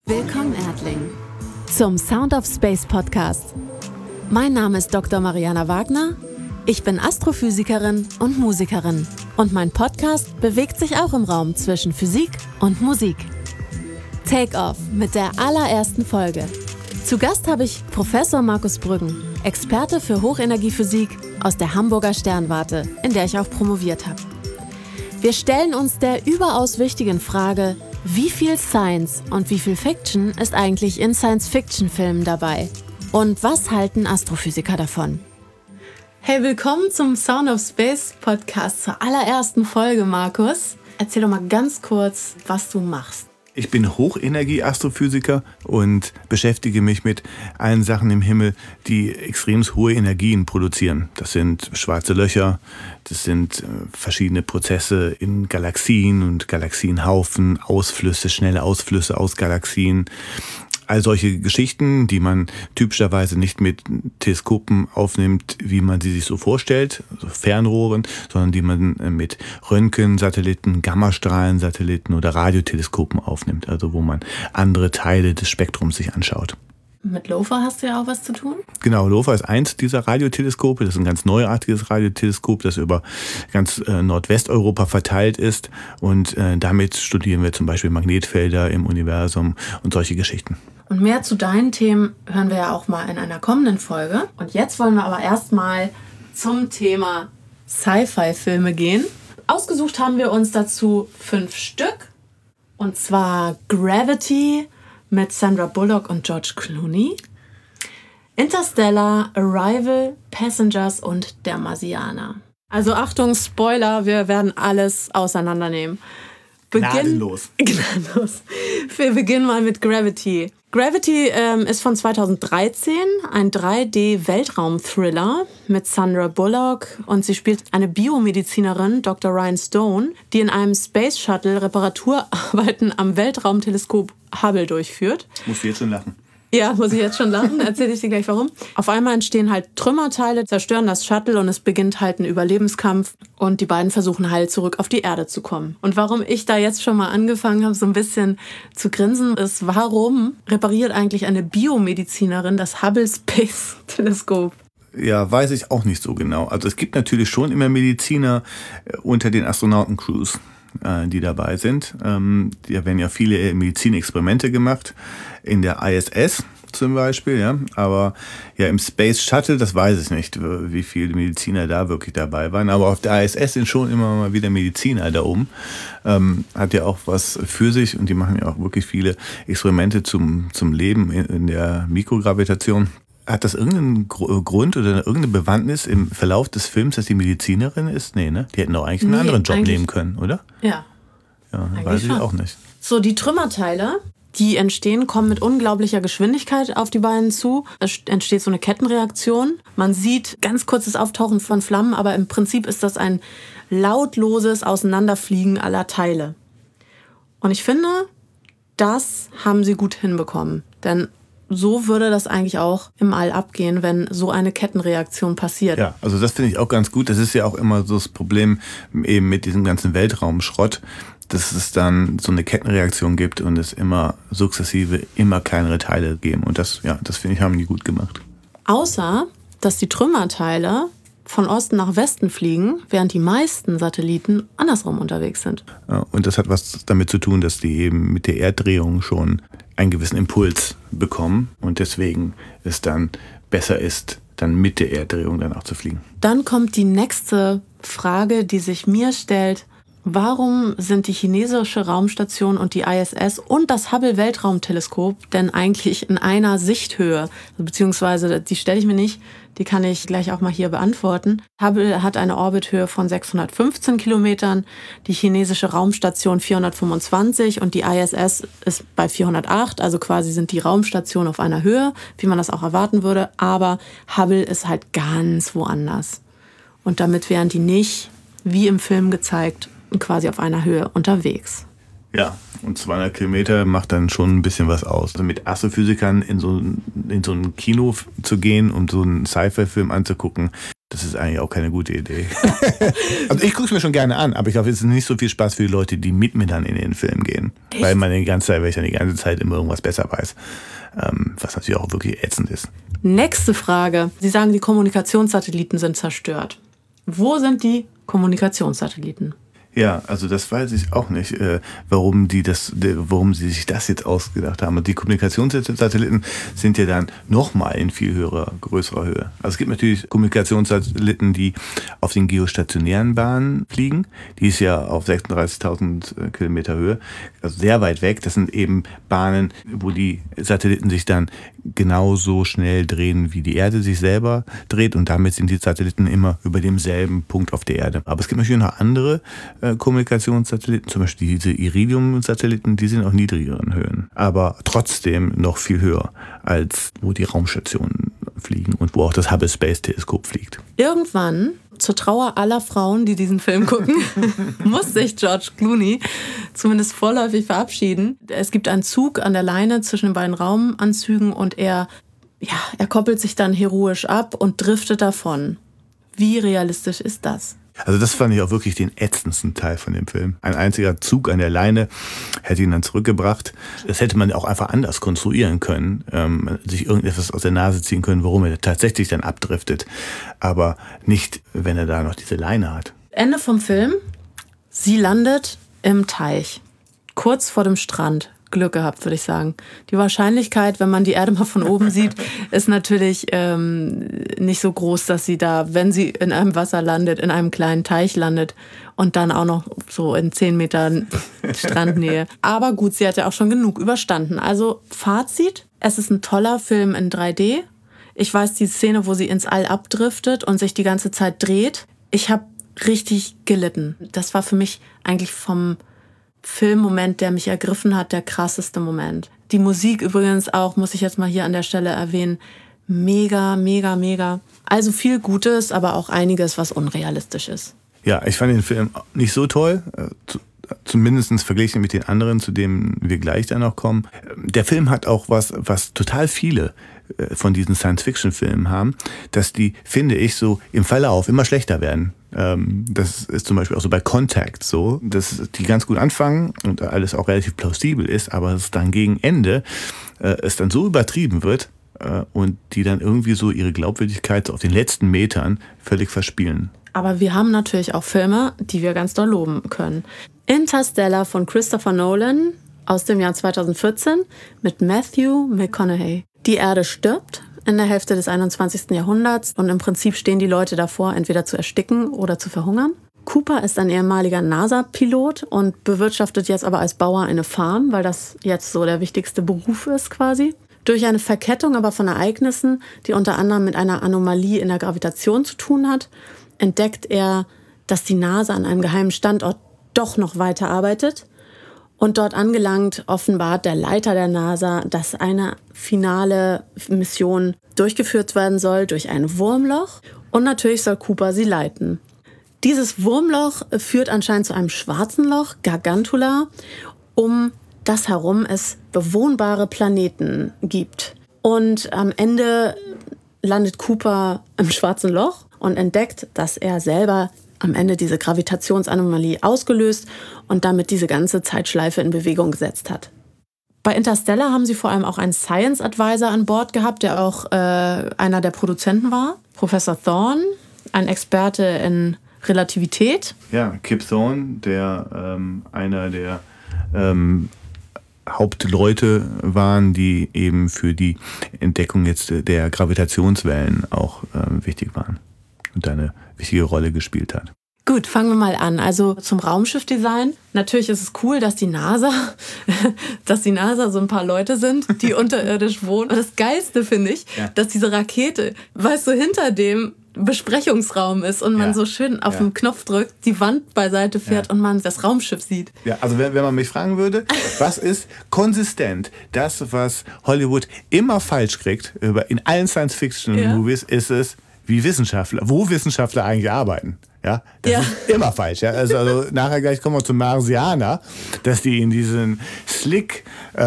Willkommen, Erdling, zum Sound of Space Podcast. Mein Name ist Dr. Mariana Wagner. Ich bin Astrophysikerin und Musikerin. Und mein Podcast bewegt sich auch im Raum zwischen Physik und Musik. Take Off mit der allerersten Folge. Zu Gast habe ich Professor Markus Brüggen, Experte für Hochenergiephysik aus der Hamburger Sternwarte, in der ich auch promoviert habe. Wir stellen uns der überaus wichtigen Frage, wie viel Science und wie viel Fiction ist eigentlich in Science-Fiction-Filmen dabei? Und was halten Astrophysiker davon? Hey, willkommen zum Sound of Space Podcast, zur allerersten Folge, Markus. Erzähl doch mal ganz kurz, was du machst. Ich bin Hochenergie-Astrophysiker und beschäftige mich mit allen Sachen im Himmel, die extrem hohe Energien produzieren. Das sind schwarze Löcher, das sind verschiedene Prozesse in Galaxien und Galaxienhaufen, Ausflüsse, schnelle Ausflüsse aus Galaxien. All solche Geschichten, die man typischerweise nicht mit Teleskopen aufnimmt, wie man sie sich so vorstellt, also Fernrohren, sondern die man mit Röntgensatelliten, Gammastrahlensatelliten oder Radioteleskopen aufnimmt, also wo man andere Teile des Spektrums sich anschaut. Mit LOFA hast du ja auch was zu tun? Genau, LOFA ist eins dieser Radioteleskope. Das ist ein ganz neuartiges Radioteleskop, das über ganz Nordwesteuropa verteilt ist. Und damit studieren wir zum Beispiel Magnetfelder im Universum und solche Geschichten. Und mehr zu deinen Themen hören wir ja auch mal in einer kommenden Folge. Und jetzt wollen wir aber erstmal zum Thema Sci-Fi-Filme gehen. Ausgesucht haben wir uns dazu 5 Stück. Und zwar Gravity mit Sandra Bullock und George Clooney, Interstellar, Arrival, Passengers und Der Marsianer. Also Achtung, Spoiler, wir werden alles auseinandernehmen. Gnadenlos. Wir beginnen mal mit Gravity. Gravity ist von 2013, ein 3D-Weltraum-Thriller mit Sandra Bullock und sie spielt eine Biomedizinerin, Dr. Ryan Stone, die in einem Space Shuttle Reparaturarbeiten am Weltraumteleskop Hubble durchführt. Musst du jetzt schon lachen? Ja, muss ich jetzt schon lachen, erzähle ich dir gleich warum. Auf einmal entstehen halt Trümmerteile, zerstören das Shuttle und es beginnt halt ein Überlebenskampf und die beiden versuchen halt zurück auf die Erde zu kommen. Und warum ich da jetzt schon mal angefangen habe, so ein bisschen zu grinsen, ist, warum repariert eigentlich eine Biomedizinerin das Hubble Space Teleskop? Ja, weiß ich auch nicht so genau. Also es gibt natürlich schon immer Mediziner unter den Astronautencrews, die dabei sind. Da werden ja viele Medizinexperimente gemacht, in der ISS zum Beispiel, ja. Aber ja, im Space Shuttle, das weiß ich nicht, wie viele Mediziner da wirklich dabei waren. Aber auf der ISS sind schon immer mal wieder Mediziner da oben. Hat ja auch was für sich und die machen ja auch wirklich viele Experimente zum Leben in der Mikrogravitation. Hat das irgendeinen Grund oder irgendeine Bewandtnis im Verlauf des Films, dass die Medizinerin ist? Nee, ne? Die hätten doch eigentlich einen anderen Job nehmen können, oder? Ja. Ja, weiß ich auch nicht. So, die Trümmerteile, die entstehen, kommen mit unglaublicher Geschwindigkeit auf die beiden zu. Es entsteht so eine Kettenreaktion. Man sieht ganz kurzes Auftauchen von Flammen, aber im Prinzip ist das ein lautloses Auseinanderfliegen aller Teile. Und ich finde, das haben sie gut hinbekommen. Denn so würde das eigentlich auch im All abgehen, wenn so eine Kettenreaktion passiert. Ja, also das finde ich auch ganz gut. Das ist ja auch immer so das Problem eben mit diesem ganzen Weltraumschrott, dass es dann so eine Kettenreaktion gibt und es immer sukzessive immer kleinere Teile geben. Und das, ja, das finde ich, haben die gut gemacht. Außer, dass die Trümmerteile von Osten nach Westen fliegen, während die meisten Satelliten andersrum unterwegs sind. Ja, und das hat was damit zu tun, dass die eben mit der Erddrehung schon einen gewissen Impuls bekommen und deswegen es dann besser ist, dann mit der Erddrehung danach zu fliegen. Dann kommt die nächste Frage, die sich mir stellt. Warum sind die chinesische Raumstation und die ISS und das Hubble-Weltraumteleskop denn eigentlich in einer Sichthöhe? Beziehungsweise, die stelle ich mir nicht, die kann ich gleich auch mal hier beantworten. Hubble hat eine Orbithöhe von 615 Kilometern, die chinesische Raumstation 425 und die ISS ist bei 408. Also quasi sind die Raumstationen auf einer Höhe, wie man das auch erwarten würde. Aber Hubble ist halt ganz woanders. Und damit wären die nicht, wie im Film gezeigt, quasi auf einer Höhe unterwegs. Ja, und 200 Kilometer macht dann schon ein bisschen was aus. Also mit Astrophysikern in so ein Kino zu gehen, um so einen Sci-Fi-Film anzugucken, Das ist eigentlich auch keine gute Idee. Also ich gucke es mir schon gerne an, aber ich glaube, es ist nicht so viel Spaß für die Leute, die mit mir dann in den Film gehen. Echt? Weil man die ganze Zeit immer irgendwas besser weiß. Was natürlich auch wirklich ätzend ist. Nächste Frage. Sie sagen, die Kommunikationssatelliten sind zerstört. Wo sind die Kommunikationssatelliten? Ja, also das weiß ich auch nicht, warum sie sich das jetzt ausgedacht haben. Und die Kommunikationssatelliten sind ja dann nochmal in viel größerer Höhe. Also es gibt natürlich Kommunikationssatelliten, die auf den geostationären Bahnen fliegen. Die ist ja auf 36.000 Kilometer Höhe, also sehr weit weg. Das sind eben Bahnen, wo die Satelliten sich dann genauso schnell drehen, wie die Erde sich selber dreht. Und damit sind die Satelliten immer über demselben Punkt auf der Erde. Aber es gibt natürlich noch andere Kommunikationssatelliten, zum Beispiel diese Iridium-Satelliten, die sind auf niedrigeren Höhen, aber trotzdem noch viel höher, als wo die Raumstationen fliegen und wo auch das Hubble Space Teleskop fliegt. Irgendwann, zur Trauer aller Frauen, die diesen Film gucken, muss sich George Clooney zumindest vorläufig verabschieden. Es gibt einen Zug an der Leine zwischen den beiden Raumanzügen und er koppelt sich dann heroisch ab und driftet davon. Wie realistisch ist das? Also das fand ich auch wirklich den ätzendsten Teil von dem Film. Ein einziger Zug an der Leine hätte ihn dann zurückgebracht. Das hätte man auch einfach anders konstruieren können, sich irgendetwas aus der Nase ziehen können, warum er tatsächlich dann abdriftet. Aber nicht, wenn er da noch diese Leine hat. Ende vom Film. Sie landet im Teich, kurz vor dem Strand. Glück gehabt, würde ich sagen. Die Wahrscheinlichkeit, wenn man die Erde mal von oben sieht, ist natürlich nicht so groß, dass sie da, wenn sie in einem Wasser landet, in einem kleinen Teich landet und dann auch noch so in 10 Metern Strandnähe. Aber gut, sie hat ja auch schon genug überstanden. Also Fazit, es ist ein toller Film in 3D. Ich weiß die Szene, wo sie ins All abdriftet und sich die ganze Zeit dreht. Ich habe richtig gelitten. Das war für mich eigentlich vom Filmmoment, der mich ergriffen hat, der krasseste Moment. Die Musik übrigens auch, muss ich jetzt mal hier an der Stelle erwähnen, mega, mega, mega. Also viel Gutes, aber auch einiges, was unrealistisch ist. Ja, ich fand den Film nicht so toll, zumindest verglichen mit den anderen, zu denen wir gleich dann noch kommen. Der Film hat auch was total viele von diesen Science-Fiction-Filmen haben, dass die, finde ich, so im Verlauf immer schlechter werden. Das ist zum Beispiel auch so bei Contact so, dass die ganz gut anfangen und alles auch relativ plausibel ist, aber es dann gegen Ende es dann so übertrieben wird und die dann irgendwie so ihre Glaubwürdigkeit so auf den letzten Metern völlig verspielen. Aber wir haben natürlich auch Filme, die wir ganz doll loben können. Interstellar von Christopher Nolan aus dem Jahr 2014 mit Matthew McConaughey. Die Erde stirbt in der Hälfte des 21. Jahrhunderts und im Prinzip stehen die Leute davor, entweder zu ersticken oder zu verhungern. Cooper ist ein ehemaliger NASA-Pilot und bewirtschaftet jetzt aber als Bauer eine Farm, weil das jetzt so der wichtigste Beruf ist quasi. Durch eine Verkettung aber von Ereignissen, die unter anderem mit einer Anomalie in der Gravitation zu tun hat, entdeckt er, dass die NASA an einem geheimen Standort doch noch weiter arbeitet. Und dort angelangt offenbart der Leiter der NASA, dass eine finale Mission durchgeführt werden soll durch ein Wurmloch. Und natürlich soll Cooper sie leiten. Dieses Wurmloch führt anscheinend zu einem schwarzen Loch, Gargantula, um das herum es bewohnbare Planeten gibt. Und am Ende landet Cooper im schwarzen Loch und entdeckt, dass er selber am Ende diese Gravitationsanomalie ausgelöst und damit diese ganze Zeitschleife in Bewegung gesetzt hat. Bei Interstellar haben sie vor allem auch einen Science Advisor an Bord gehabt, der auch einer der Produzenten war. Professor Thorne, ein Experte in Relativität. Ja, Kip Thorne, der einer der Hauptleute waren, die eben für die Entdeckung jetzt der Gravitationswellen auch wichtig waren und eine wichtige Rolle gespielt hat. Gut, fangen wir mal an. Also zum Raumschiffdesign. Natürlich ist es cool, dass die NASA so ein paar Leute sind, die unterirdisch wohnen. Und das Geilste finde ich, dass diese Rakete, weißt du, hinter dem Besprechungsraum ist und man so schön auf den Knopf drückt, die Wand beiseite fährt und man das Raumschiff sieht. Ja, also wenn man mich fragen würde, was ist konsistent? Das, was Hollywood immer falsch kriegt, in allen Science-Fiction-Movies, ist es, wo Wissenschaftler eigentlich arbeiten. Ja, das ist immer falsch. Ja? Also nachher gleich kommen wir zum Marsianer, dass die in diesen slick,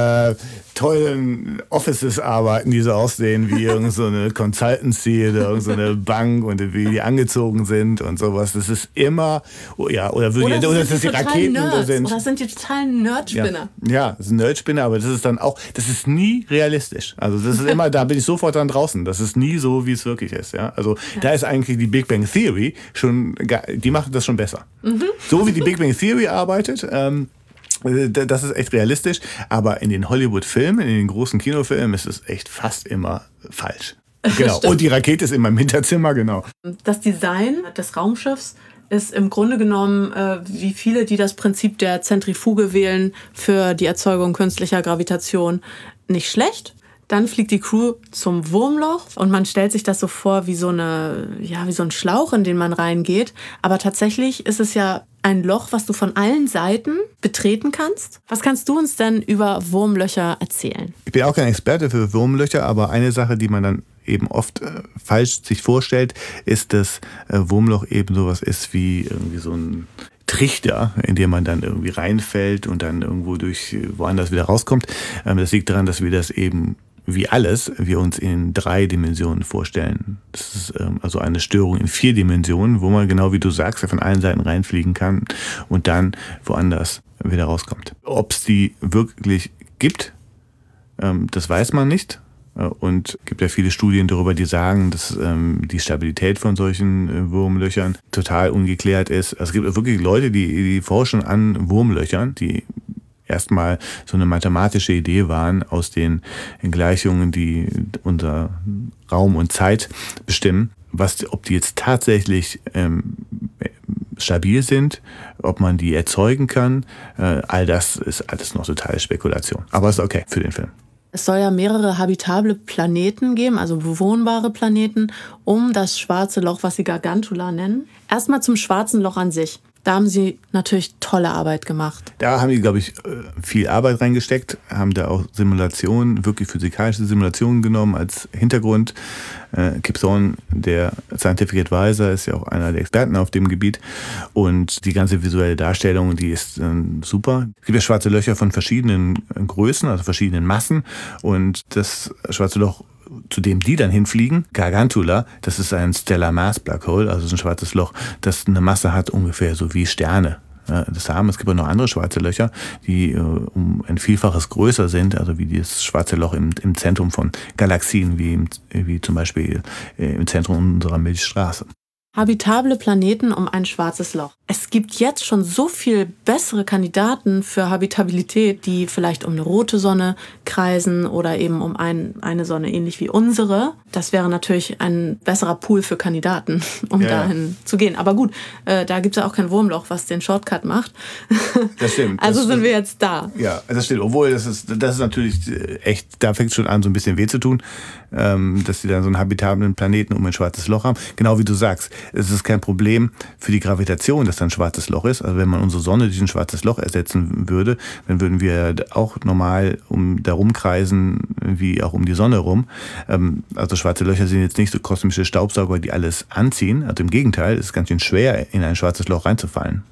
tollen Offices arbeiten, die so aussehen wie irgendeine Consultancy oder irgendeine Bank und wie die angezogen sind und sowas. Das ist immer, oder dass das die Raketen sind. Oder das sind die totalen Nerdspinner. Ja, das sind Nerdspinner, aber das ist dann auch, das ist nie realistisch. Also das ist immer, da bin ich sofort dann draußen. Das ist nie so, wie es wirklich ist. Ja? Also da ist eigentlich die Big Bang Theory schon, die macht das schon besser. So wie die Big Bang Theory arbeitet, das ist echt realistisch, aber in den Hollywood-Filmen, in den großen Kinofilmen ist es echt fast immer falsch. Genau. Und die Rakete ist in meinem Hinterzimmer, genau. Das Design des Raumschiffs ist im Grunde genommen, wie viele, die das Prinzip der Zentrifuge wählen für die Erzeugung künstlicher Gravitation, nicht schlecht. Dann fliegt die Crew zum Wurmloch und man stellt sich das so vor wie so ein Schlauch, in den man reingeht. Aber tatsächlich ist es ja ein Loch, was du von allen Seiten betreten kannst. Was kannst du uns denn über Wurmlöcher erzählen? Ich bin auch kein Experte für Wurmlöcher, aber eine Sache, die man dann eben oft falsch sich vorstellt, ist, dass Wurmloch eben sowas ist wie irgendwie so ein Trichter, in dem man dann irgendwie reinfällt und dann irgendwo durch woanders wieder rauskommt. Das liegt daran, dass wir das eben wie alles wir uns in 3 Dimensionen vorstellen. Das ist also eine Störung in 4 Dimensionen, wo man genau wie du sagst, von allen Seiten reinfliegen kann und dann woanders wieder rauskommt. Ob es die wirklich gibt, das weiß man nicht. Und es gibt ja viele Studien darüber, die sagen, dass die Stabilität von solchen Wurmlöchern total ungeklärt ist. Also es gibt wirklich Leute, die forschen an Wurmlöchern, die erstmal so eine mathematische Idee waren aus den Gleichungen, die unser Raum und Zeit bestimmen, ob die jetzt tatsächlich stabil sind, ob man die erzeugen kann, all das ist alles noch totale Spekulation. Aber ist okay für den Film. Es soll ja mehrere habitable Planeten geben, also bewohnbare Planeten, um das schwarze Loch, was sie Gargantula nennen. Erstmal zum schwarzen Loch an sich. Da haben sie natürlich tolle Arbeit gemacht. Da haben die, glaube ich, viel Arbeit reingesteckt, haben da auch Simulationen, wirklich physikalische Simulationen genommen als Hintergrund. Kip Thorne, der Scientific Advisor, ist ja auch einer der Experten auf dem Gebiet. Und die ganze visuelle Darstellung, die ist super. Es gibt ja schwarze Löcher von verschiedenen Größen, also verschiedenen Massen. Und das schwarze Loch, zu dem die dann hinfliegen, Gargantula, das ist ein Stellar Mass Black Hole, also ein schwarzes Loch, das eine Masse hat ungefähr so wie Sterne. Das haben. Es gibt auch noch andere schwarze Löcher, die um ein Vielfaches größer sind, also wie das schwarze Loch im Zentrum von Galaxien, wie zum Beispiel im Zentrum unserer Milchstraße. Habitable Planeten um ein schwarzes Loch. Es gibt jetzt schon so viel bessere Kandidaten für Habitabilität, die vielleicht um eine rote Sonne kreisen oder eben um eine Sonne ähnlich wie unsere. Das wäre natürlich ein besserer Pool für Kandidaten, dahin zu gehen. Aber gut, da gibt es ja auch kein Wurmloch, was den Shortcut macht. Das stimmt. Also sind wir jetzt da. Ja, das stimmt. Obwohl, das ist natürlich echt, da fängt es schon an, so ein bisschen weh zu tun, dass sie dann so einen habitablen Planeten um ein schwarzes Loch haben. Genau wie du sagst. Es ist kein Problem für die Gravitation, dass da ein schwarzes Loch ist. Also wenn man unsere Sonne durch ein schwarzes Loch ersetzen würde, dann würden wir auch normal darum kreisen, wie auch um die Sonne rum. Also schwarze Löcher sind jetzt nicht so kosmische Staubsauger, die alles anziehen. Also im Gegenteil, es ist ganz schön schwer, in ein schwarzes Loch reinzufallen,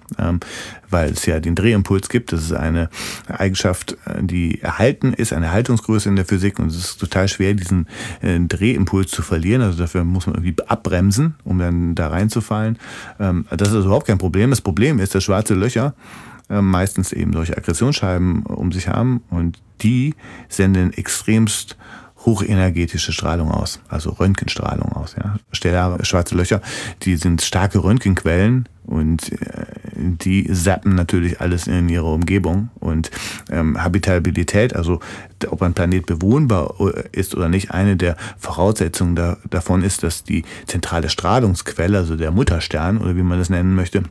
weil es ja den Drehimpuls gibt. Das ist eine Eigenschaft, die erhalten ist, eine Erhaltungsgröße in der Physik. Und es ist total schwer, diesen Drehimpuls zu verlieren. Also dafür muss man irgendwie abbremsen, um dann da reinzufallen. Das ist überhaupt kein Problem. Das Problem ist, dass schwarze Löcher meistens eben solche Akkretionsscheiben um sich haben und die senden extremst hochenergetische Strahlung aus, also Röntgenstrahlung aus. Ja. Stellare schwarze Löcher, die sind starke Röntgenquellen und die zappen natürlich alles in ihre Umgebung. Und Habitabilität, also ob ein Planet bewohnbar ist oder nicht, eine der Voraussetzungen davon ist, dass die zentrale Strahlungsquelle, also der Mutterstern oder wie man das nennen möchte,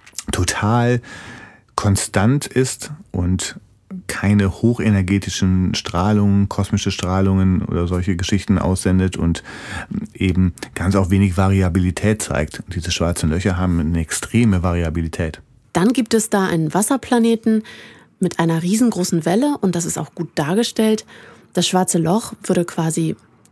total konstant ist und keine hochenergetischen Strahlungen, kosmische Strahlungen oder solche Geschichten aussendet und eben ganz auch wenig Variabilität zeigt. Und diese schwarzen Löcher haben eine extreme Variabilität. Dann gibt es da einen Wasserplaneten mit einer riesengroßen Welle und das ist auch gut dargestellt. Das schwarze Loch würde quasi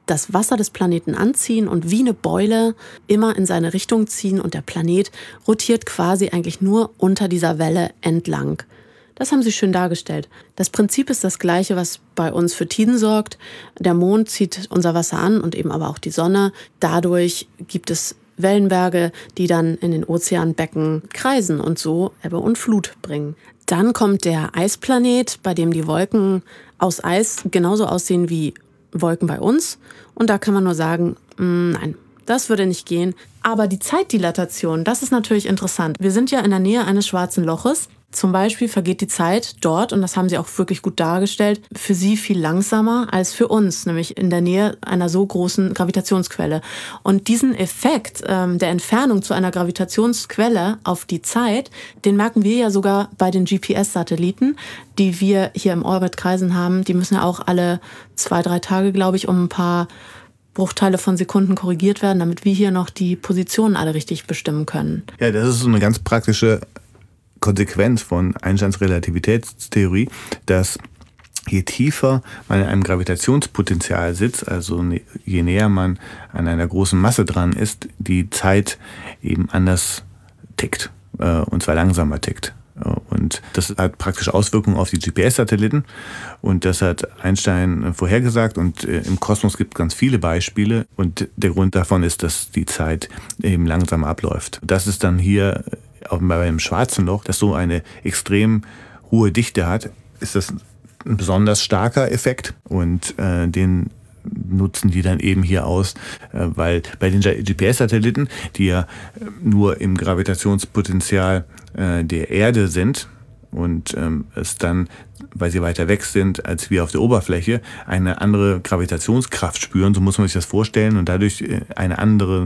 das Wasser des Planeten anziehen und wie eine Beule immer in seine Richtung ziehen und der Planet rotiert quasi eigentlich nur unter dieser Welle entlang. Das haben sie schön dargestellt. Das Prinzip ist das gleiche, was bei uns für Tiden sorgt. Der Mond zieht unser Wasser an und eben aber auch die Sonne. Dadurch gibt es Wellenberge, die dann in den Ozeanbecken kreisen und so Ebbe und Flut bringen. Dann kommt der Eisplanet, bei dem die Wolken aus Eis genauso aussehen wie Wolken bei uns. Und da kann man nur sagen, nein, das würde nicht gehen. Aber die Zeitdilatation, das ist natürlich interessant. Wir sind ja in der Nähe eines schwarzen Loches. Zum Beispiel vergeht die Zeit dort, und das haben sie auch wirklich gut dargestellt, für sie viel langsamer als für uns, nämlich in der Nähe einer so großen Gravitationsquelle. Und diesen Effekt der Entfernung zu einer Gravitationsquelle auf die Zeit, den merken wir ja sogar bei den GPS-Satelliten, die wir hier im Orbit kreisen haben. Die müssen ja auch alle 2-3 Tage, glaube ich, um ein paar Bruchteile von Sekunden korrigiert werden, damit wir hier noch die Positionen alle richtig bestimmen können. Ja, das ist so eine ganz praktische Konsequenz von Einsteins Relativitätstheorie, dass je tiefer man in einem Gravitationspotenzial sitzt, also je näher man an einer großen Masse dran ist, die Zeit eben anders tickt, und zwar langsamer tickt. Und das hat praktisch Auswirkungen auf die GPS-Satelliten, und das hat Einstein vorhergesagt, und im Kosmos gibt es ganz viele Beispiele, und der Grund davon ist, dass die Zeit eben langsam abläuft. Das ist dann hier auch bei einem schwarzen Loch, das so eine extrem hohe Dichte hat, ist das ein besonders starker Effekt, und den nutzen die dann eben hier aus, weil bei den GPS-Satelliten, die ja nur im Gravitationspotenzial der Erde sind und es dann, weil sie weiter weg sind als wir auf der Oberfläche, eine andere Gravitationskraft spüren, so muss man sich das vorstellen, und dadurch einen anderen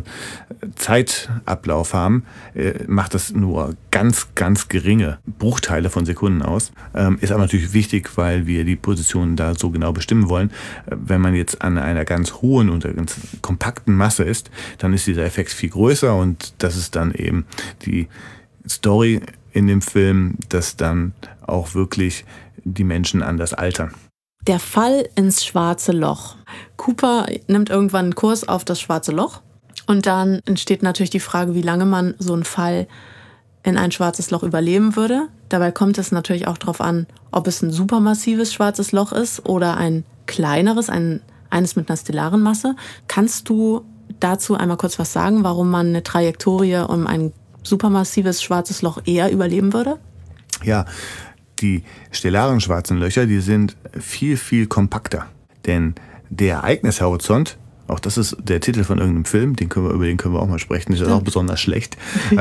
Zeitablauf haben, macht das nur ganz, ganz geringe Bruchteile von Sekunden aus. Ist aber natürlich wichtig, weil wir die Positionen da so genau bestimmen wollen. Wenn man jetzt an einer ganz hohen und ganz kompakten Masse ist, dann ist dieser Effekt viel größer, und das ist dann eben die Story in dem Film, dass dann auch wirklich die Menschen anders altern. Der Fall ins schwarze Loch. Cooper nimmt irgendwann einen Kurs auf das schwarze Loch, und dann entsteht natürlich die Frage, wie lange man so einen Fall in ein schwarzes Loch überleben würde. Dabei kommt es natürlich auch darauf an, ob es ein supermassives schwarzes Loch ist oder ein kleineres, eines mit einer stellaren Masse. Kannst du dazu einmal kurz was sagen, warum man eine Trajektorie um ein supermassives schwarzes Loch eher überleben würde? Ja, die stellaren schwarzen Löcher, die sind viel, viel kompakter. Denn der Ereignishorizont, auch das ist der Titel von irgendeinem Film, über den können wir auch mal sprechen, das ist auch besonders schlecht.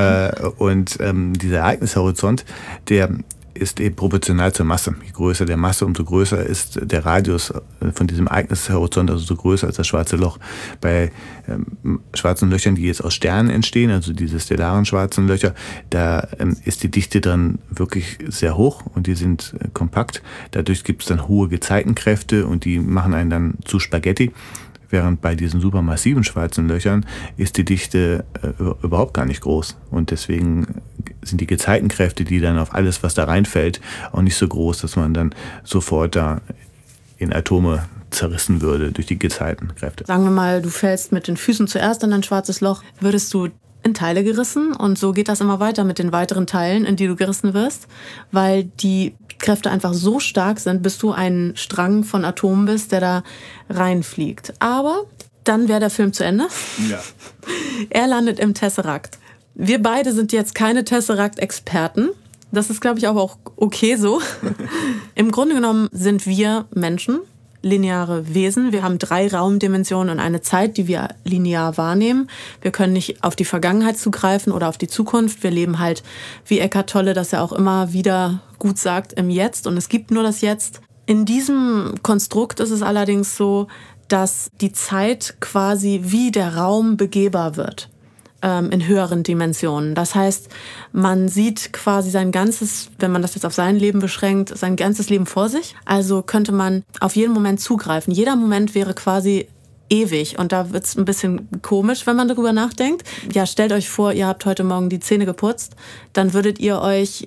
Und dieser Ereignishorizont, der ist eben proportional zur Masse. Je größer der Masse, umso größer ist der Radius von diesem Ereignishorizont, also so größer als das schwarze Loch. Bei schwarzen Löchern, die jetzt aus Sternen entstehen, also diese stellaren schwarzen Löcher, da ist die Dichte dann wirklich sehr hoch, und die sind kompakt. Dadurch gibt es dann hohe Gezeitenkräfte, und die machen einen dann zu Spaghetti. Während bei diesen supermassiven schwarzen Löchern ist die Dichte überhaupt gar nicht groß. Und deswegen sind die Gezeitenkräfte, die dann auf alles, was da reinfällt, auch nicht so groß, dass man dann sofort da in Atome zerrissen würde durch die Gezeitenkräfte. Sagen wir mal, du fällst mit den Füßen zuerst in ein schwarzes Loch, würdest du in Teile gerissen, und so geht das immer weiter mit den weiteren Teilen, in die du gerissen wirst, weil die Kräfte einfach so stark sind, bis du ein Strang von Atomen bist, der da reinfliegt. Aber dann wäre der Film zu Ende. Ja. Er landet im Tesseract. Wir beide sind jetzt keine Tesseract-Experten. Das ist, glaube ich, auch okay so. Im Grunde genommen sind wir Menschen lineare Wesen. Wir haben 3 Raumdimensionen und eine Zeit, die wir linear wahrnehmen. Wir können nicht auf die Vergangenheit zugreifen oder auf die Zukunft. Wir leben halt, wie Eckhart Tolle das ja auch immer wieder gut sagt, im Jetzt, und es gibt nur das Jetzt. In diesem Konstrukt ist es allerdings so, dass die Zeit quasi wie der Raum begehbar wird in höheren Dimensionen. Das heißt, man sieht quasi sein ganzes, wenn man das jetzt auf sein Leben beschränkt, sein ganzes Leben vor sich. Also könnte man auf jeden Moment zugreifen. Jeder Moment wäre quasi ewig, und da wird's ein bisschen komisch, wenn man darüber nachdenkt. Ja, stellt euch vor, ihr habt heute Morgen die Zähne geputzt, dann würdet ihr euch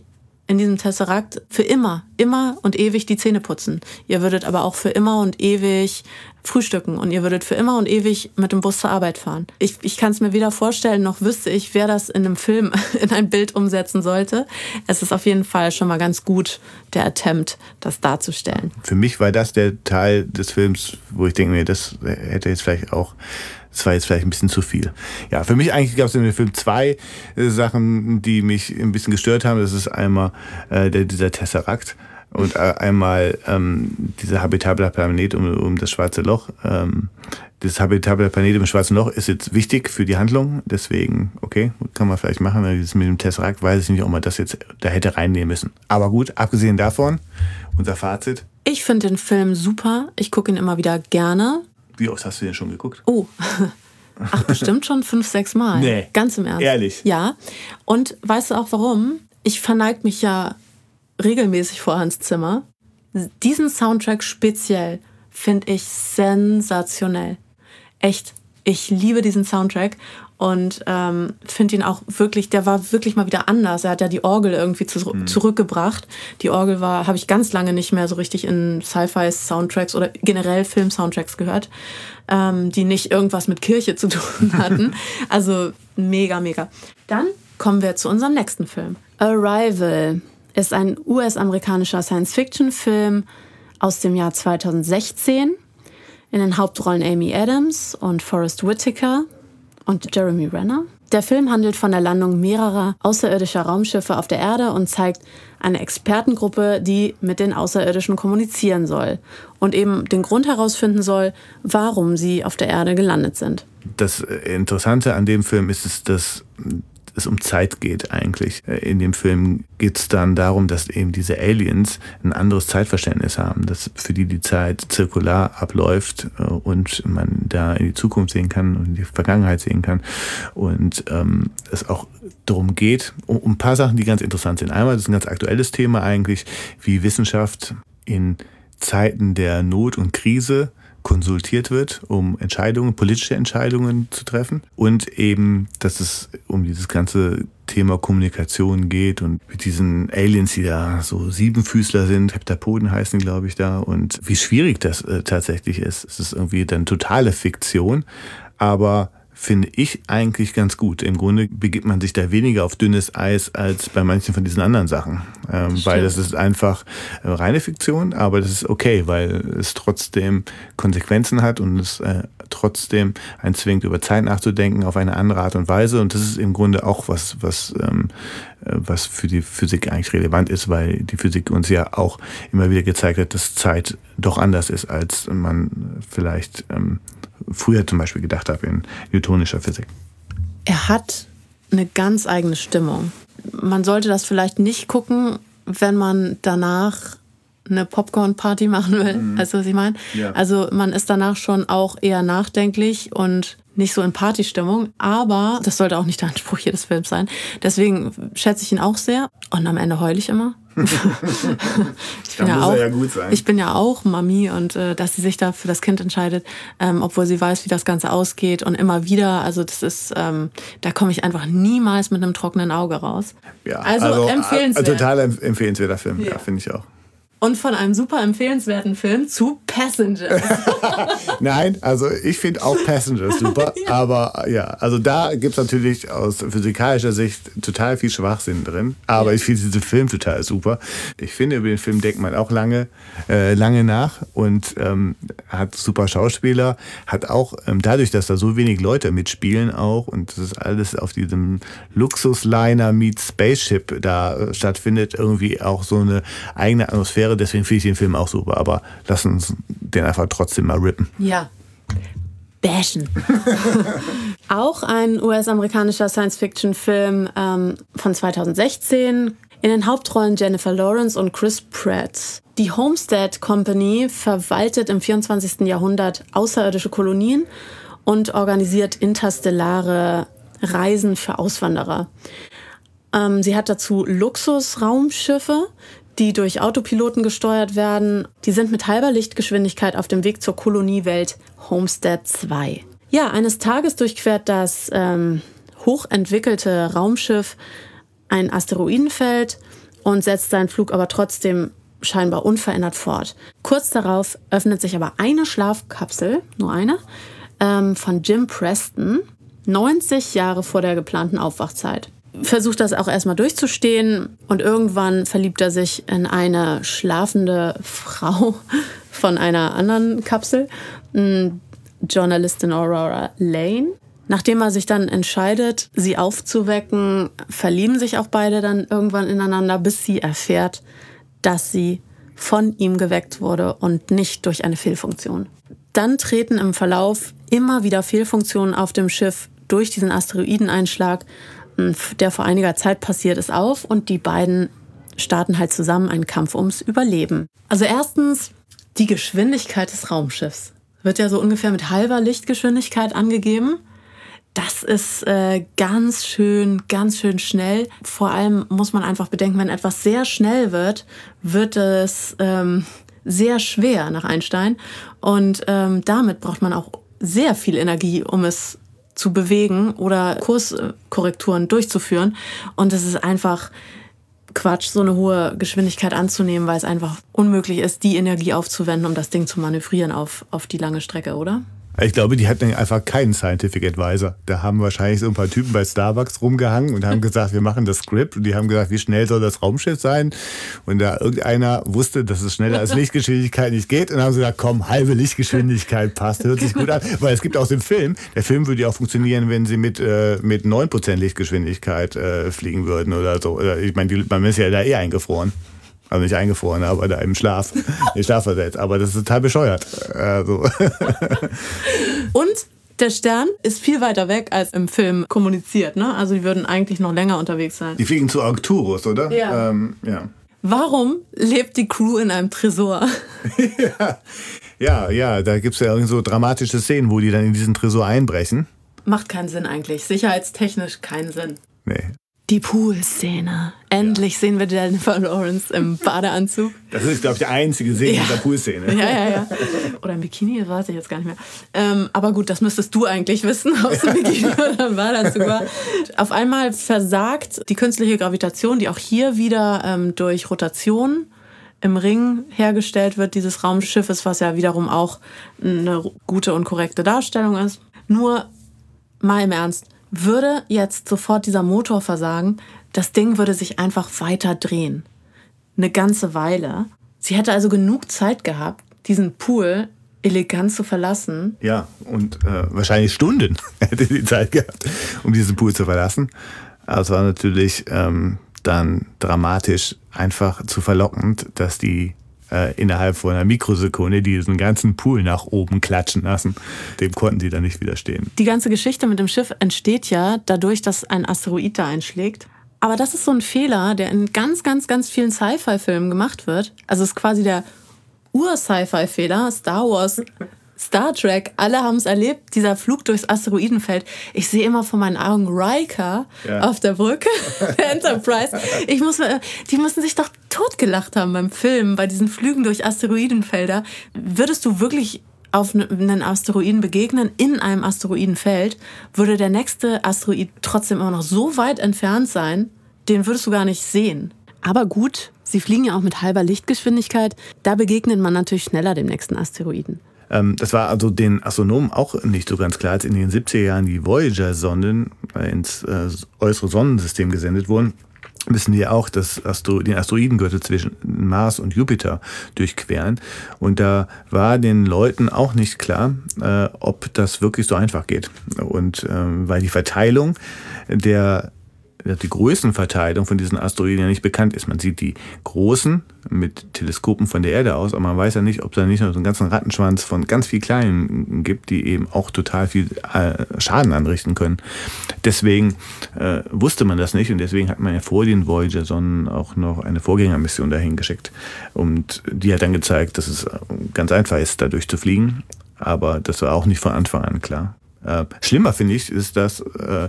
in diesem Tesseract für immer und ewig die Zähne putzen. Ihr würdet aber auch für immer und ewig frühstücken und ihr würdet für immer und ewig mit dem Bus zur Arbeit fahren. Ich kann es mir weder vorstellen, noch wüsste ich, wer das in einem Film in ein Bild umsetzen sollte. Es ist auf jeden Fall schon mal ganz gut, der Attempt, das darzustellen. Für mich war das der Teil des Films, wo ich denke, nee, das hätte jetzt vielleicht auch, das war jetzt vielleicht ein bisschen zu viel. Ja, für mich eigentlich gab es in dem Film 2 Sachen, die mich ein bisschen gestört haben. Das ist einmal dieser Tesseract und einmal dieser habitable Planet um das Schwarze Loch. Das habitable Planet im Schwarzen Loch ist jetzt wichtig für die Handlung, deswegen, okay, kann man vielleicht machen. Das mit dem Tesseract weiß ich nicht, ob man das jetzt da hätte reinnehmen müssen. Aber gut, abgesehen davon, unser Fazit. Ich finde den Film super. Ich gucke ihn immer wieder gerne. Wie oft hast du den schon geguckt? Oh, ach, bestimmt schon 5-6 Mal. Nee. Ganz im Ernst. Ehrlich? Ja. Und weißt du auch warum? Ich verneige mich ja regelmäßig vor Hans Zimmer. Diesen Soundtrack speziell finde ich sensationell. Echt, ich liebe diesen Soundtrack und finde ihn auch wirklich, der war wirklich mal wieder anders. Er hat ja die Orgel irgendwie zurückgebracht. Die Orgel habe ich ganz lange nicht mehr so richtig in Sci-Fi-Soundtracks oder generell Film-Soundtracks gehört, die nicht irgendwas mit Kirche zu tun hatten. Also mega, mega. Dann kommen wir zu unserem nächsten Film. Arrival ist ein US-amerikanischer Science-Fiction-Film aus dem Jahr 2016. In den Hauptrollen Amy Adams und Forest Whitaker und Jeremy Renner. Der Film handelt von der Landung mehrerer außerirdischer Raumschiffe auf der Erde und zeigt eine Expertengruppe, die mit den Außerirdischen kommunizieren soll und eben den Grund herausfinden soll, warum sie auf der Erde gelandet sind. Das Interessante an dem Film ist, dass es um Zeit geht eigentlich. In dem Film geht es dann darum, dass eben diese Aliens ein anderes Zeitverständnis haben, dass für die Zeit zirkular abläuft und man da in die Zukunft sehen kann und in die Vergangenheit sehen kann. Und es auch darum geht, um ein paar Sachen, die ganz interessant sind. Einmal, das ist ein ganz aktuelles Thema eigentlich, wie Wissenschaft in Zeiten der Not und Krise konsultiert wird, um politische Entscheidungen zu treffen. Und eben, dass es um dieses ganze Thema Kommunikation geht und mit diesen Aliens, die da so Siebenfüßler sind, Heptapoden heißen die, glaube ich, da. Und wie schwierig das tatsächlich ist. Es ist irgendwie dann totale Fiktion, aber finde ich eigentlich ganz gut. Im Grunde begibt man sich da weniger auf dünnes Eis als bei manchen von diesen anderen Sachen. Weil das ist einfach reine Fiktion, aber das ist okay, weil es trotzdem Konsequenzen hat und es trotzdem einen zwingt, über Zeit nachzudenken auf eine andere Art und Weise. Und das ist im Grunde auch was für die Physik eigentlich relevant ist, weil die Physik uns ja auch immer wieder gezeigt hat, dass Zeit doch anders ist, als man vielleicht früher zum Beispiel gedacht habe in newtonischer Physik. Er hat eine ganz eigene Stimmung. Man sollte das vielleicht nicht gucken, wenn man danach eine Popcorn-Party machen will. Weißt du, was ich meine? Ja. Also man ist danach schon auch eher nachdenklich und nicht so in Partystimmung. Aber das sollte auch nicht der Anspruch jedes Films sein. Deswegen schätze ich ihn auch sehr. Und am Ende heule ich immer. Ich bin ja auch Mami und dass sie sich da für das Kind entscheidet, obwohl sie weiß, wie das Ganze ausgeht und immer wieder, also das ist, da komme ich einfach niemals mit einem trockenen Auge raus. Ja, also empfehlenswert. Total empfehlenswerter Film, ja, finde ich auch. Und von einem super empfehlenswerten Film zu Passengers. Nein, also ich finde auch Passengers super, ja. Aber ja, also da gibt es natürlich aus physikalischer Sicht total viel Schwachsinn drin, aber ich finde diesen Film total super. Ich finde, über den Film denkt man auch lange nach und hat super Schauspieler, hat auch dadurch, dass da so wenig Leute mitspielen auch und das ist alles auf diesem Luxusliner meets Spaceship da stattfindet, irgendwie auch so eine eigene Atmosphäre. Deswegen finde ich den Film auch super, aber lass uns den einfach trotzdem mal rippen. Ja, bashen. Auch ein US-amerikanischer Science-Fiction-Film von 2016. In den Hauptrollen Jennifer Lawrence und Chris Pratt. Die Homestead Company verwaltet im 24. Jahrhundert außerirdische Kolonien und organisiert interstellare Reisen für Auswanderer. Sie hat dazu Luxusraumschiffe, die durch Autopiloten gesteuert werden. Die sind mit halber Lichtgeschwindigkeit auf dem Weg zur Koloniewelt Homestead 2. Ja, eines Tages durchquert das hochentwickelte Raumschiff ein Asteroidenfeld und setzt seinen Flug aber trotzdem scheinbar unverändert fort. Kurz darauf öffnet sich aber eine Schlafkapsel, nur eine, von Jim Preston, 90 Jahre vor der geplanten Aufwachzeit. Versucht das auch erstmal durchzustehen und irgendwann verliebt er sich in eine schlafende Frau von einer anderen Kapsel, Journalistin Aurora Lane. Nachdem er sich dann entscheidet, sie aufzuwecken, verlieben sich auch beide dann irgendwann ineinander, bis sie erfährt, dass sie von ihm geweckt wurde und nicht durch eine Fehlfunktion. Dann treten im Verlauf immer wieder Fehlfunktionen auf dem Schiff durch diesen Asteroideneinschlag, der vor einiger Zeit passiert ist, auf und die beiden starten halt zusammen einen Kampf ums Überleben. Also erstens, die Geschwindigkeit des Raumschiffs wird ja so ungefähr mit halber Lichtgeschwindigkeit angegeben. Das ist ganz schön schnell. Vor allem muss man einfach bedenken, wenn etwas sehr schnell wird, wird es sehr schwer nach Einstein. Und damit braucht man auch sehr viel Energie, um es zu bewegen oder Kurskorrekturen durchzuführen. Und es ist einfach Quatsch, so eine hohe Geschwindigkeit anzunehmen, weil es einfach unmöglich ist, die Energie aufzuwenden, um das Ding zu manövrieren auf die lange Strecke, oder? Ich glaube, die hatten einfach keinen Scientific Advisor. Da haben wahrscheinlich so ein paar Typen bei Starbucks rumgehangen und haben gesagt, wir machen das Skript. Und die haben gesagt, wie schnell soll das Raumschiff sein? Und da irgendeiner wusste, dass es schneller als Lichtgeschwindigkeit nicht geht. Und dann haben sie gesagt, komm, halbe Lichtgeschwindigkeit passt, hört sich gut an. Weil es gibt auch den Film. Der Film würde ja auch funktionieren, wenn sie mit 9% Lichtgeschwindigkeit fliegen würden oder so. Ich meine, man ist ja da eingefroren. Also nicht eingefroren, aber da im Schlaf. In Schlaf versetzt. Aber das ist total bescheuert. Also. Und der Stern ist viel weiter weg, als im Film kommuniziert, ne? Also die würden eigentlich noch länger unterwegs sein. Die fliegen zu Arcturus, oder? Ja. Ja. Warum lebt die Crew in einem Tresor? Ja, da gibt es ja so dramatische Szenen, wo die dann in diesen Tresor einbrechen. Macht keinen Sinn eigentlich. Sicherheitstechnisch keinen Sinn. Nee. Die Pool-Szene. Endlich sehen wir Jennifer Lawrence im Badeanzug. Das ist, glaube ich, die einzige Szene dieser Pool-Szene. Ja. Oder im Bikini, das weiß ich jetzt gar nicht mehr. Aber gut, das müsstest du eigentlich wissen, ob es im Bikini oder im Badeanzug war. Auf einmal versagt die künstliche Gravitation, die auch hier wieder durch Rotation im Ring hergestellt wird, dieses Raumschiffes, was ja wiederum auch eine gute und korrekte Darstellung ist. Nur mal im Ernst. Würde jetzt sofort dieser Motor versagen, das Ding würde sich einfach weiter drehen. Eine ganze Weile. Sie hätte also genug Zeit gehabt, diesen Pool elegant zu verlassen. Ja, und wahrscheinlich Stunden hätte sie Zeit gehabt, um diesen Pool zu verlassen. Aber es war natürlich dann dramatisch einfach zu verlockend, dass die innerhalb von einer Mikrosekunde diesen ganzen Pool nach oben klatschen lassen. Dem konnten sie dann nicht widerstehen. Die ganze Geschichte mit dem Schiff entsteht ja dadurch, dass ein Asteroid da einschlägt. Aber das ist so ein Fehler, der in ganz vielen Sci-Fi-Filmen gemacht wird. Also es ist quasi der Ur-Sci-Fi-Fehler. Star Wars, Star Trek, alle haben es erlebt, dieser Flug durchs Asteroidenfeld. Ich sehe immer vor meinen Augen Riker auf der Brücke der Enterprise. Die müssen sich doch totgelacht haben beim Film, bei diesen Flügen durch Asteroidenfelder. Würdest du wirklich auf einen Asteroiden begegnen, in einem Asteroidenfeld, würde der nächste Asteroid trotzdem immer noch so weit entfernt sein, den würdest du gar nicht sehen. Aber gut, sie fliegen ja auch mit halber Lichtgeschwindigkeit, da begegnet man natürlich schneller dem nächsten Asteroiden. Das war also den Astronomen auch nicht so ganz klar, als in den 70er Jahren die Voyager-Sonden ins äußere Sonnensystem gesendet wurden. Wissen die auch, dass den Asteroidengürtel zwischen Mars und Jupiter durchqueren. Und da war den Leuten auch nicht klar, ob das wirklich so einfach geht. Und weil die Verteilung die Größenverteilung von diesen Asteroiden ja nicht bekannt ist. Man sieht die großen mit Teleskopen von der Erde aus, aber man weiß ja nicht, ob da nicht noch so einen ganzen Rattenschwanz von ganz viel kleinen gibt, die eben auch total viel Schaden anrichten können. Deswegen wusste man das nicht und deswegen hat man ja vor den Voyager-Sonden auch noch eine Vorgängermission dahin geschickt. Und die hat dann gezeigt, dass es ganz einfach ist, da durchzufliegen, aber das war auch nicht von Anfang an klar. Schlimmer finde ich, ist, dass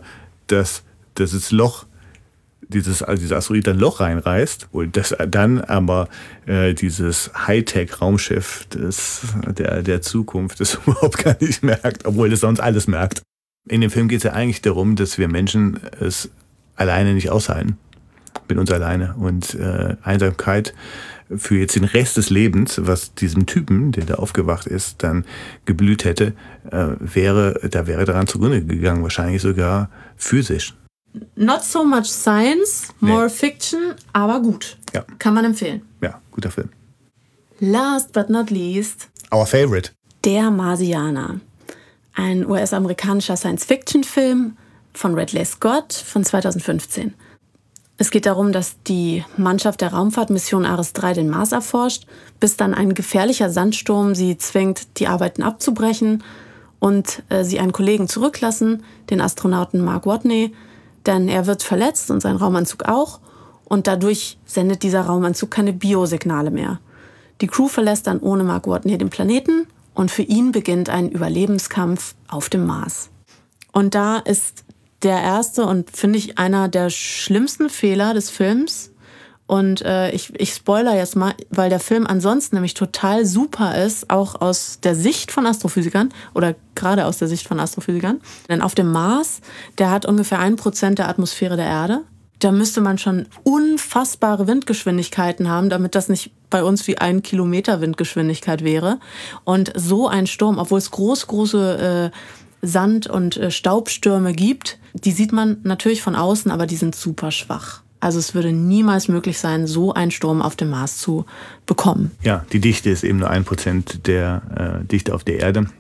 das Loch, dieser Asteroid ein Loch reinreißt und dass dann aber dieses Hightech-Raumschiff der Zukunft das überhaupt gar nicht merkt, obwohl es sonst alles merkt. In dem Film geht es ja eigentlich darum, dass wir Menschen es alleine nicht aushalten. mit uns alleine. Und Einsamkeit für jetzt den Rest des Lebens, was diesem Typen, der da aufgewacht ist, dann geblüht hätte, wäre daran zugrunde gegangen, wahrscheinlich sogar physisch. Not so much science, more Fiction, aber gut. Ja. Kann man empfehlen. Ja, guter Film. Last but not least. Our favorite. Der Marsianer. Ein US-amerikanischer Science-Fiction-Film von Ridley Scott von 2015. Es geht darum, dass die Mannschaft der Raumfahrtmission Ares 3 den Mars erforscht, bis dann ein gefährlicher Sandsturm sie zwingt, die Arbeiten abzubrechen und sie einen Kollegen zurücklassen, den Astronauten Mark Watney, denn er wird verletzt und sein Raumanzug auch und dadurch sendet dieser Raumanzug keine Biosignale mehr. Die Crew verlässt dann ohne Mark Watney den Planeten und für ihn beginnt ein Überlebenskampf auf dem Mars. Und da ist der erste und finde ich einer der schlimmsten Fehler des Films. Und ich spoiler jetzt mal, weil der Film ansonsten nämlich total super ist, auch aus der Sicht von Astrophysikern oder gerade aus der Sicht von Astrophysikern. Denn auf dem Mars, der hat ungefähr 1% der Atmosphäre der Erde. Da müsste man schon unfassbare Windgeschwindigkeiten haben, damit das nicht bei uns wie 1 Kilometer Windgeschwindigkeit wäre. Und so ein Sturm, obwohl es große Sand- und Staubstürme gibt, die sieht man natürlich von außen, aber die sind super schwach. Also es würde niemals möglich sein, so einen Sturm auf dem Mars zu bekommen. Ja, die Dichte ist eben nur 1% der Dichte auf der Erde.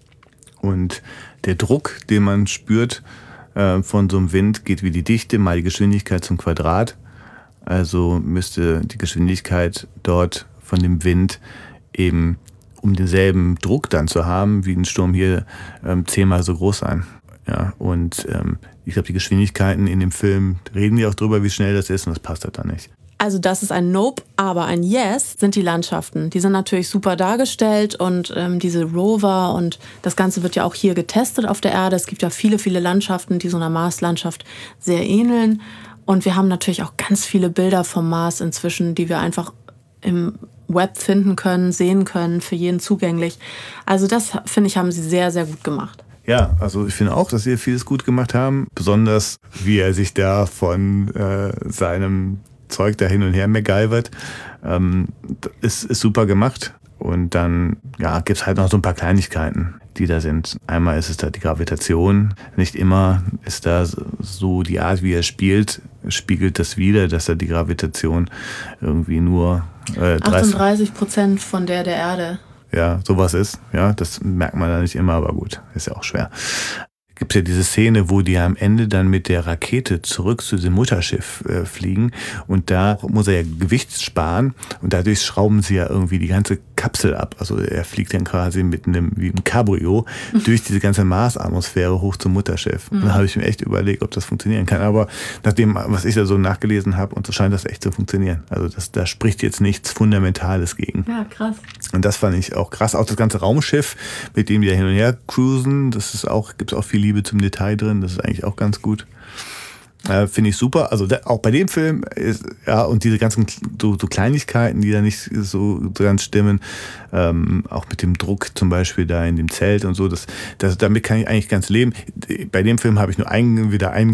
Und der Druck, den man spürt von so einem Wind, geht wie die Dichte mal die Geschwindigkeit zum Quadrat. Also müsste die Geschwindigkeit dort von dem Wind eben, um denselben Druck dann zu haben, wie ein Sturm hier, 10-mal so groß sein. Ja, und ich glaube, die Geschwindigkeiten in dem Film, reden die auch drüber, wie schnell das ist, und das passt halt dann nicht. Also das ist ein Nope, aber ein Yes sind die Landschaften. Die sind natürlich super dargestellt und diese Rover und das Ganze wird ja auch hier getestet auf der Erde. Es gibt ja viele, viele Landschaften, die so einer Marslandschaft sehr ähneln. Und wir haben natürlich auch ganz viele Bilder vom Mars inzwischen, die wir einfach im Web finden können, sehen können, für jeden zugänglich. Also das, finde ich, haben sie sehr, sehr gut gemacht. Ja, also ich finde auch, dass sie vieles gut gemacht haben. Besonders, wie er sich da von seinem Zeug da hin und her MacGyvert. Ist super gemacht. Und dann gibt es halt noch so ein paar Kleinigkeiten, die da sind. Einmal ist es da die Gravitation. Nicht immer ist da so die Art, wie er spielt, spiegelt das wider, dass da die Gravitation irgendwie nur 38% von der Erde. Ja, sowas ist. Ja, das merkt man da nicht immer, aber gut, ist ja auch schwer. Gibt es ja diese Szene, wo die am Ende dann mit der Rakete zurück zu dem Mutterschiff fliegen und da muss er ja Gewicht sparen und dadurch schrauben sie ja irgendwie die ganze Kapsel ab. Also er fliegt dann quasi mit wie einem Cabrio durch diese ganze Marsatmosphäre hoch zum Mutterschiff. Und da habe ich mir echt überlegt, ob das funktionieren kann. Aber nachdem, was ich da so nachgelesen habe, und so scheint das echt zu funktionieren. Also da spricht jetzt nichts Fundamentales gegen. Ja, krass. Und das fand ich auch krass. Auch das ganze Raumschiff, mit dem die da hin und her cruisen, gibt es auch viel Liebe zum Detail drin. Das ist eigentlich auch ganz gut. Finde ich super. Also auch bei dem Film ist, und diese ganzen so Kleinigkeiten, die da nicht so dran stimmen, auch mit dem Druck zum Beispiel da in dem Zelt und so, damit kann ich eigentlich ganz leben. Bei dem Film habe ich nur wieder eine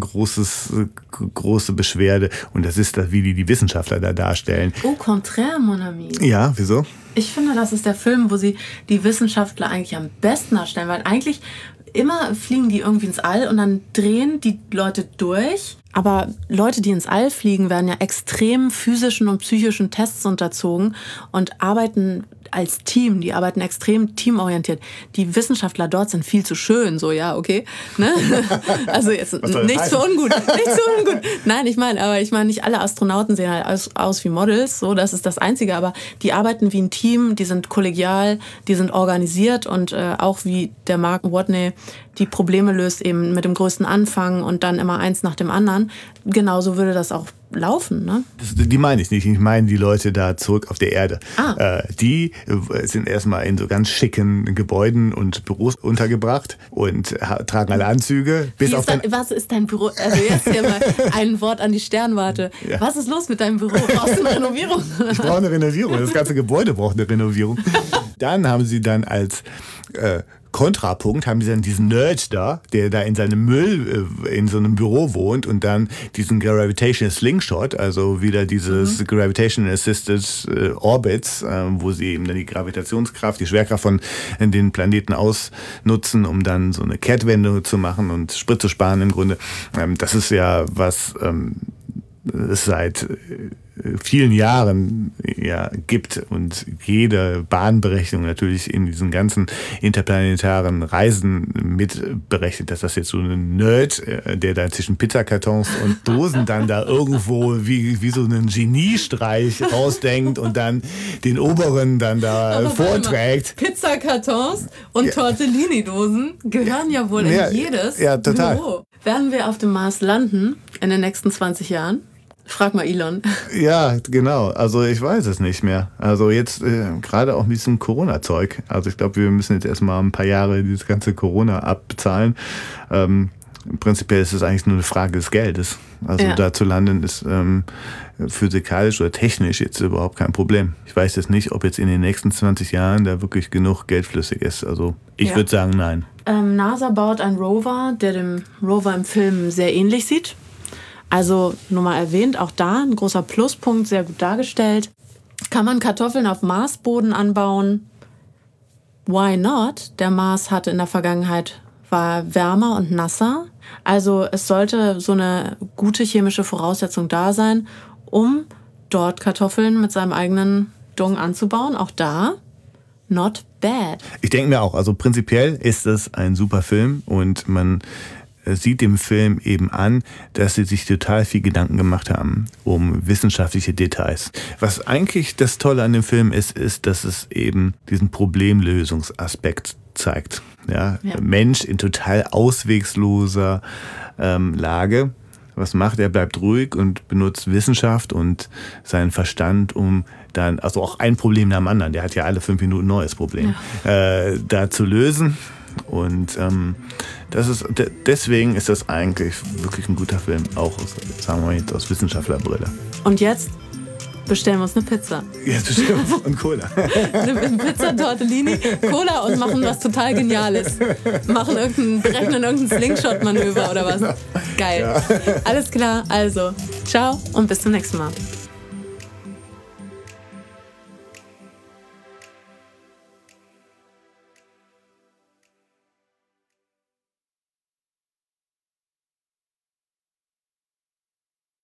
große Beschwerde, und das ist, wie die Wissenschaftler da darstellen. Au contraire, mon ami. Ja, wieso? Ich finde, das ist der Film, wo sie die Wissenschaftler eigentlich am besten darstellen, weil eigentlich immer fliegen die irgendwie ins All und dann drehen die Leute durch. Aber Leute, die ins All fliegen, werden ja extrem physischen und psychischen Tests unterzogen und arbeiten als Team. Die arbeiten extrem teamorientiert. Die Wissenschaftler dort sind viel zu schön, so, ja, okay. Ne? Also jetzt nichts für ungut. Nein, ich meine, nicht alle Astronauten sehen halt aus wie Models, so, das ist das Einzige. Aber die arbeiten wie ein Team, die sind kollegial, die sind organisiert und auch wie der Mark Watney die Probleme löst, eben mit dem größten Anfang und dann immer eins nach dem anderen. Genauso würde das auch laufen, ne? Die meine ich nicht. Ich meine die Leute da zurück auf der Erde. Die sind erstmal in so ganz schicken Gebäuden und Büros untergebracht und tragen alle Anzüge. Was ist dein Büro? Also jetzt hier mal ein Wort an die Sternwarte. Ja. Was ist los mit deinem Büro? Brauchst du eine Renovierung? Ich brauche eine Renovierung. Das ganze Gebäude braucht eine Renovierung. Dann haben sie dann als Kontrapunkt haben sie dann diesen Nerd da, der da in seinem Müll in so einem Büro wohnt und dann diesen Gravitational Slingshot, also wieder dieses Gravitation Assisted Orbits, wo sie eben dann die Gravitationskraft, die Schwerkraft von den Planeten ausnutzen, um dann so eine Kehrtwende zu machen und Sprit zu sparen im Grunde. Das ist ja was es seit vielen Jahren gibt und jede Bahnberechnung natürlich in diesen ganzen interplanetaren Reisen mitberechnet, dass das jetzt so ein Nerd, der da zwischen Pizzakartons und Dosen dann da irgendwo wie so einen Geniestreich ausdenkt und dann den oberen dann da vorträgt. Pizzakartons und Tortellini-Dosen gehören ja wohl in jedes Büro. Werden wir auf dem Mars landen in den nächsten 20 Jahren? Frag mal Elon. Ja, genau. Also ich weiß es nicht mehr. Also jetzt gerade auch mit diesem Corona-Zeug. Also ich glaube, wir müssen jetzt erstmal ein paar Jahre dieses ganze Corona abbezahlen. Prinzipiell ist es eigentlich nur eine Frage des Geldes. Also da zu landen ist physikalisch oder technisch jetzt überhaupt kein Problem. Ich weiß jetzt nicht, ob jetzt in den nächsten 20 Jahren da wirklich genug Geld flüssig ist. Also ich würde sagen, nein. NASA baut einen Rover, der dem Rover im Film sehr ähnlich sieht. Also, nur mal erwähnt, auch da ein großer Pluspunkt, sehr gut dargestellt. Kann man Kartoffeln auf Marsboden anbauen? Why not? Der Mars war wärmer und nasser. Also es sollte so eine gute chemische Voraussetzung da sein, um dort Kartoffeln mit seinem eigenen Dung anzubauen. Auch da, not bad. Ich denke mir auch, also prinzipiell ist es ein super Film und man sieht dem Film eben an, dass sie sich total viel Gedanken gemacht haben um wissenschaftliche Details. Was eigentlich das Tolle an dem Film ist, dass es eben diesen Problemlösungsaspekt zeigt. Ja. Mensch in total auswegsloser Lage. Was macht er? Bleibt ruhig und benutzt Wissenschaft und seinen Verstand, um dann, also auch ein Problem nach dem anderen, der hat ja alle 5 Minuten ein neues Problem, da zu lösen. Und deswegen ist das eigentlich wirklich ein guter Film, auch sagen wir jetzt aus Wissenschaftlerbrille. Und jetzt bestellen wir uns eine Pizza. Jetzt bestellen wir uns eine Cola. Eine Pizza, Tortellini, Cola und machen was total Geniales. Berechnen irgendein Slingshot-Manöver oder was. Geil. Ja. Alles klar, also ciao und bis zum nächsten Mal.